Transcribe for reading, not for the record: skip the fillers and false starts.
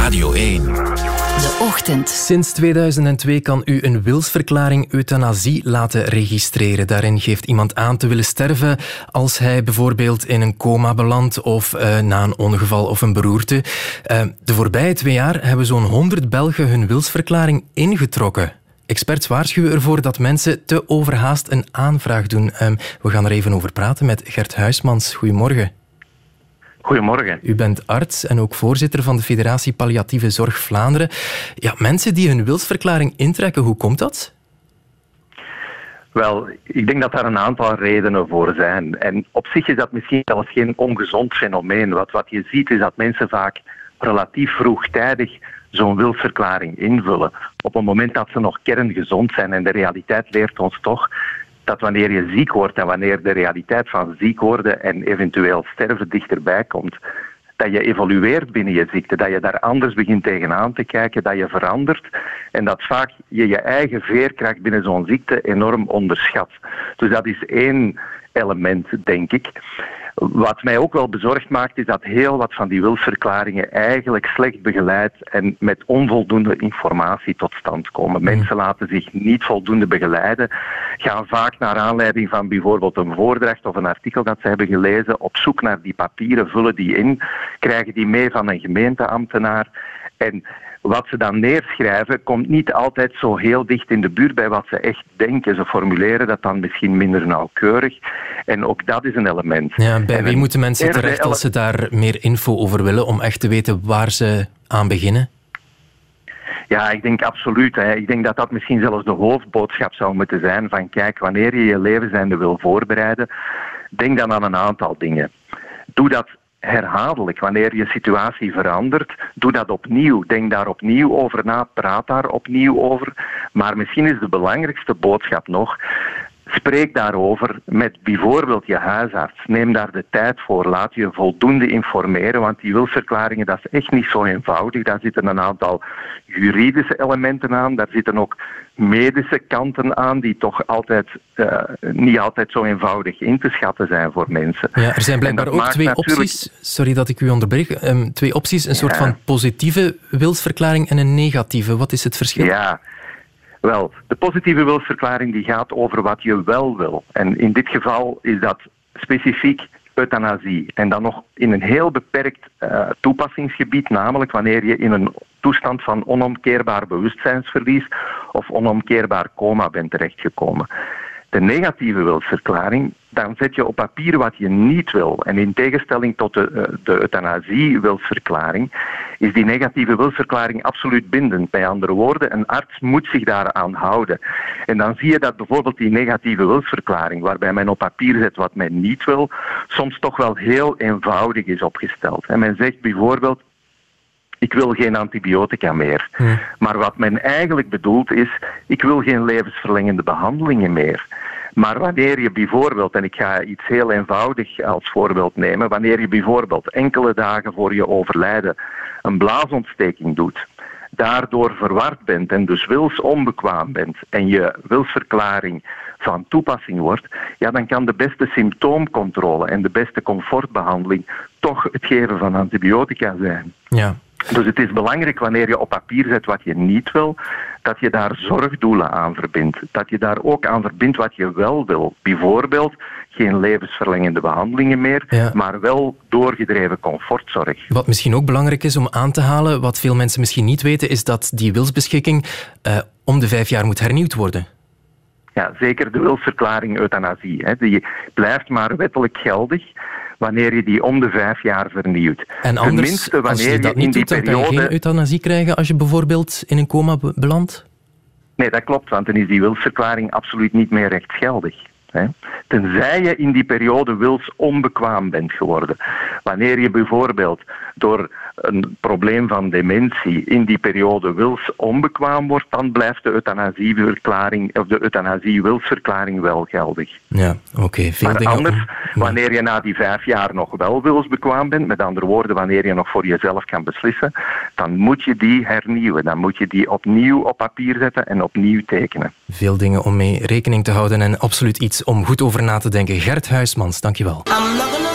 Radio 1. De Ochtend. Sinds 2002 kan u een wilsverklaring euthanasie laten registreren. Daarin geeft iemand aan te willen sterven als hij bijvoorbeeld in een coma belandt of na een ongeval of een beroerte. De voorbije 2 jaar hebben zo'n 100 Belgen hun wilsverklaring ingetrokken. Experts waarschuwen ervoor dat mensen te overhaast een aanvraag doen. We gaan er even over praten met Gert Huismans. Goedemorgen. Goedemorgen. U bent arts en ook voorzitter van de Federatie Palliatieve Zorg Vlaanderen. Ja, mensen die hun wilsverklaring intrekken, hoe komt dat? Wel, ik denk dat daar een aantal redenen voor zijn. En op zich is dat misschien zelfs geen ongezond fenomeen. Wat je ziet is dat mensen vaak relatief vroegtijdig zo'n wilsverklaring invullen. Op het moment dat ze nog kerngezond zijn. En de realiteit leert ons toch dat wanneer je ziek wordt en wanneer de realiteit van ziek worden en eventueel sterven dichterbij komt, dat je evolueert binnen je ziekte, dat je daar anders begint tegenaan te kijken, dat je verandert en dat vaak je eigen veerkracht binnen zo'n ziekte enorm onderschat. Dus dat is 1 element, denk ik. Wat mij ook wel bezorgd maakt, is dat heel wat van die wilsverklaringen eigenlijk slecht begeleid en met onvoldoende informatie tot stand komen. Mensen laten zich niet voldoende begeleiden, gaan vaak naar aanleiding van bijvoorbeeld een voordracht of een artikel dat ze hebben gelezen, op zoek naar die papieren, vullen die in, krijgen die mee van een gemeenteambtenaar. En wat ze dan neerschrijven komt niet altijd zo heel dicht in de buurt bij wat ze echt denken. Ze formuleren dat dan misschien minder nauwkeurig. En ook dat is een element. Ja, bij wie moeten mensen terecht als ze daar meer info over willen, om echt te weten waar ze aan beginnen? Ja, ik denk absoluut. Hè. Ik denk dat dat misschien zelfs de hoofdboodschap zou moeten zijn van kijk, wanneer je je levenseinde wil voorbereiden, denk dan aan een aantal dingen. Doe dat herhaaldelijk. Wanneer je situatie verandert, doe dat opnieuw. Denk daar opnieuw over na, praat daar opnieuw over. Maar misschien is de belangrijkste boodschap nog, spreek daarover met bijvoorbeeld je huisarts. Neem daar de tijd voor. Laat je voldoende informeren, want die wilsverklaringen, dat is echt niet zo eenvoudig. Daar zitten een aantal juridische elementen aan. Daar zitten ook medische kanten aan die toch altijd niet altijd zo eenvoudig in te schatten zijn voor mensen. Ja, er zijn blijkbaar ook 2 opties. Sorry dat ik u onderbreek. 2 opties. Een soort van positieve wilsverklaring en een negatieve. Wat is het verschil? Ja. Wel, de positieve wilsverklaring die gaat over wat je wel wil. En in dit geval is dat specifiek euthanasie. En dan nog in een heel beperkt toepassingsgebied, namelijk wanneer je in een toestand van onomkeerbaar bewustzijnsverlies of onomkeerbaar coma bent terechtgekomen. De negatieve wilsverklaring, dan zet je op papier wat je niet wil. En in tegenstelling tot de euthanasie-wilsverklaring is die negatieve wilsverklaring absoluut bindend. Bij andere woorden, een arts moet zich daaraan houden. En dan zie je dat bijvoorbeeld die negatieve wilsverklaring, waarbij men op papier zet wat men niet wil, soms toch wel heel eenvoudig is opgesteld. En men zegt bijvoorbeeld, ik wil geen antibiotica meer. Maar wat men eigenlijk bedoelt is, ik wil geen levensverlengende behandelingen meer. Maar wanneer je bijvoorbeeld, en ik ga iets heel eenvoudig als voorbeeld nemen, wanneer je bijvoorbeeld enkele dagen voor je overlijden een blaasontsteking doet, daardoor verward bent en dus wilsonbekwaam bent en je wilsverklaring van toepassing wordt, ja, dan kan de beste symptoomcontrole en de beste comfortbehandeling toch het geven van antibiotica zijn. Ja. Dus het is belangrijk wanneer je op papier zet wat je niet wil, dat je daar zorgdoelen aan verbindt. Dat je daar ook aan verbindt wat je wel wil. Bijvoorbeeld geen levensverlengende behandelingen meer, maar wel doorgedreven comfortzorg. Wat misschien ook belangrijk is om aan te halen, wat veel mensen misschien niet weten, is dat die wilsbeschikking om de 5 jaar moet hernieuwd worden. Ja, zeker de wilsverklaring euthanasie. Hè. Die blijft maar wettelijk geldig wanneer je die om de 5 jaar vernieuwt. En anders, als je dat niet doet, dan kan je geen euthanasie krijgen als je bijvoorbeeld in een coma belandt? Nee, dat klopt, want dan is die wilsverklaring absoluut niet meer rechtsgeldig. Tenzij je in die periode wilsonbekwaam bent geworden. Wanneer je bijvoorbeeld door een probleem van dementie in die periode wilsonbekwaam wordt, dan blijft de euthanasieverklaring of de euthanasie-wilsverklaring wel geldig. Ja, oké. Veel maar dingen anders, wanneer je na die 5 jaar nog wel wilsbekwaam bent, met andere woorden, wanneer je nog voor jezelf kan beslissen, dan moet je die hernieuwen. Dan moet je die opnieuw op papier zetten en opnieuw tekenen. Veel dingen om mee rekening te houden en absoluut iets om goed over na te denken. Gert Huismans, dankjewel.